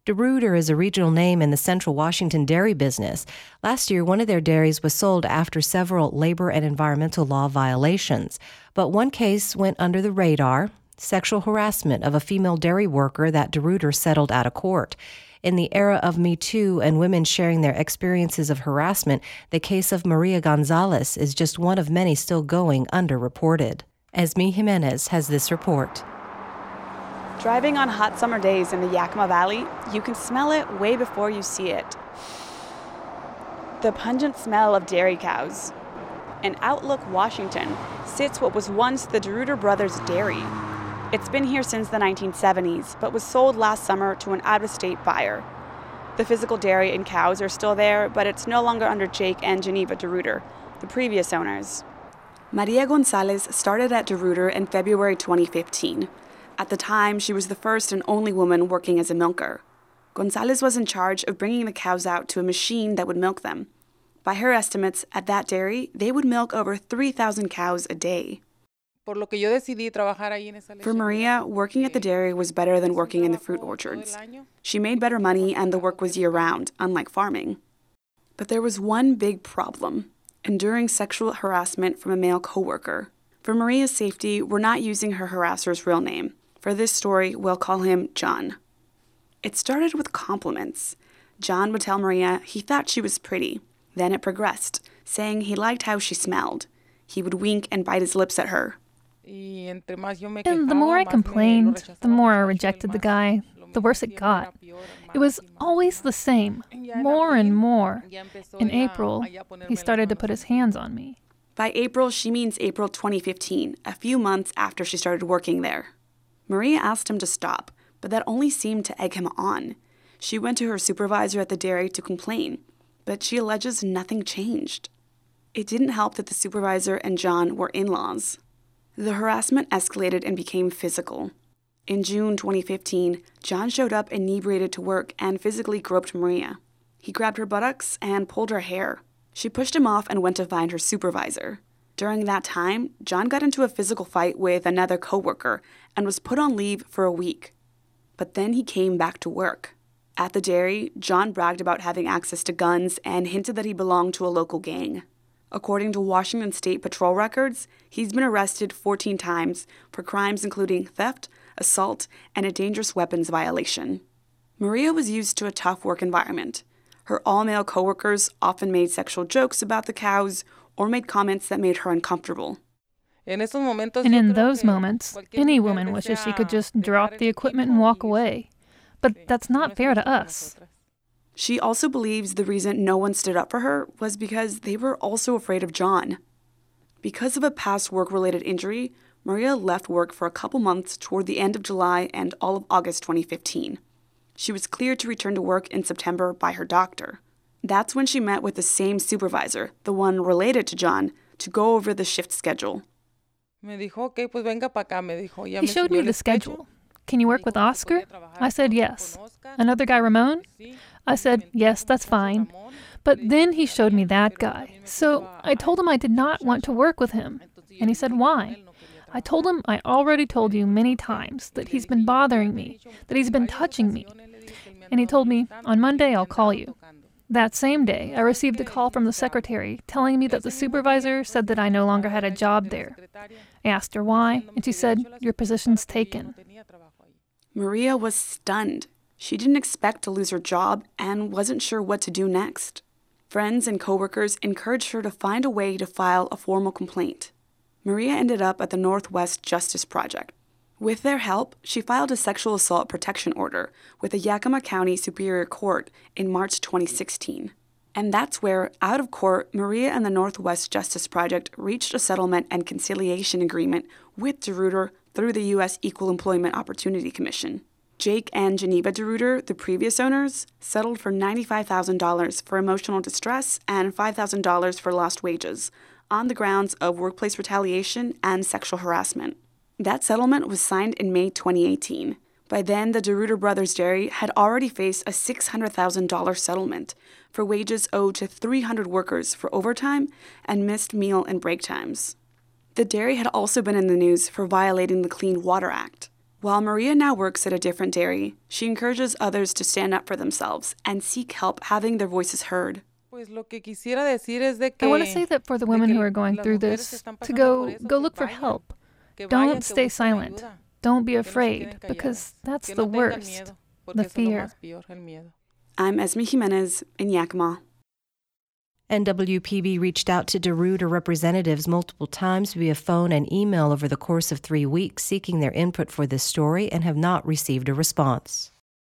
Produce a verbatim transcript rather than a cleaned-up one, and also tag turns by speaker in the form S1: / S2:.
S1: DeRuyter is a regional name in the central Washington dairy business. Last year, one of their dairies was sold after several labor and environmental law violations. But one case went under the radar, sexual harassment of a female dairy worker that DeRuyter settled out of court. In the era of Me Too and women sharing their experiences of harassment, the case of Maria Gonzalez is just one of many still going underreported. Esme Jimenez has this report.
S2: Driving on hot summer days in the Yakima Valley, you can smell it way before you see it. The pungent smell of dairy cows. In Outlook, Washington, sits what was once the DeRuyter Brothers Dairy. It's been here since the nineteen seventies, but was sold last summer to an out-of-state buyer. The physical dairy and cows are still there, but it's no longer under Jake and Geneva DeRuyter, the previous owners. Maria Gonzalez started at DeRuyter in February twenty fifteen. At the time, she was the first and only woman working as a milker. Gonzalez was in charge of bringing the cows out to a machine that would milk them. By her estimates, at that dairy, they would milk over three thousand cows a day. For Maria, working at the dairy was better than working in the fruit orchards. She made better money and the work was year-round, unlike farming. But there was one big problem: enduring sexual harassment from a male coworker. For Maria's safety, we're not using her harasser's real name. For this story, we'll call him John. It started with compliments. John would tell Maria he thought she was pretty. Then it progressed, saying he liked how she smelled. He would wink and bite his lips at her.
S3: And the more I complained, the more I rejected the guy, the worse it got. It was always the same, more and more. In April, he started to put his hands on me.
S2: By April, she means April twenty fifteen, a few months after she started working there. Maria asked him to stop, but that only seemed to egg him on. She went to her supervisor at the dairy to complain, but she alleges nothing changed. It didn't help that the supervisor and John were in-laws. The harassment escalated and became physical. In June twenty fifteen, John showed up inebriated to work and physically groped Maria. He grabbed her buttocks and pulled her hair. She pushed him off and went to find her supervisor. During that time, John got into a physical fight with another coworker and was put on leave for a week. But then he came back to work. At the dairy, John bragged about having access to guns and hinted that he belonged to a local gang. According to Washington State Patrol records, he's been arrested fourteen times for crimes including theft, assault, and a dangerous weapons violation. Maria was used to a tough work environment. Her all-male coworkers often made sexual jokes about the cows or made comments that made her uncomfortable.
S3: And in those moments, any woman wishes she could just drop the equipment and walk away. But that's not fair to us.
S2: She also believes the reason no one stood up for her was because they were also afraid of John. Because of a past work-related injury, Maria left work for a couple months toward the end of July and all of August twenty fifteen. She was cleared to return to work in September by her doctor. That's when she met with the same supervisor, the one related to John, to go over the shift schedule.
S3: He showed me the schedule. Can you work with Oscar? I said yes. Another guy, Ramon? I said, yes, that's fine. But then he showed me that guy. So I told him I did not want to work with him. And he said, why? I told him I already told you many times that he's been bothering me, that he's been touching me. And he told me, on Monday I'll call you. That same day, I received a call from the secretary telling me that the supervisor said that I no longer had a job there. I asked her why, and she said, your position's taken.
S2: Maria was stunned. She didn't expect to lose her job and wasn't sure what to do next. Friends and coworkers encouraged her to find a way to file a formal complaint. Maria ended up at the Northwest Justice Project. With their help, she filed a sexual assault protection order with the Yakima County Superior Court in March twenty sixteen. And that's where, out of court, Maria and the Northwest Justice Project reached a settlement and conciliation agreement with DeRuyter through the U S Equal Employment Opportunity Commission. Jake and Geneva DeRuyter, the previous owners, settled for ninety-five thousand dollars for emotional distress and five thousand dollars for lost wages, on the grounds of workplace retaliation and sexual harassment. That settlement was signed in May twenty eighteen. By then, the DeRuyter Brothers Dairy had already faced a six hundred thousand dollars settlement for wages owed to three hundred workers for overtime and missed meal and break times. The dairy had also been in the news for violating the Clean Water Act. While Maria now works at a different dairy, she encourages others to stand up for themselves and seek help having their voices heard.
S3: I want to say that for the women who are going through this, to go go look for help. Don't stay silent. Don't be afraid, because that's the worst, the fear.
S2: I'm Esme Jimenez in Yakima.
S1: N W P B reached out to DeRuyter representatives multiple times via phone and email over the course of three weeks seeking their input for this story and have not received a response.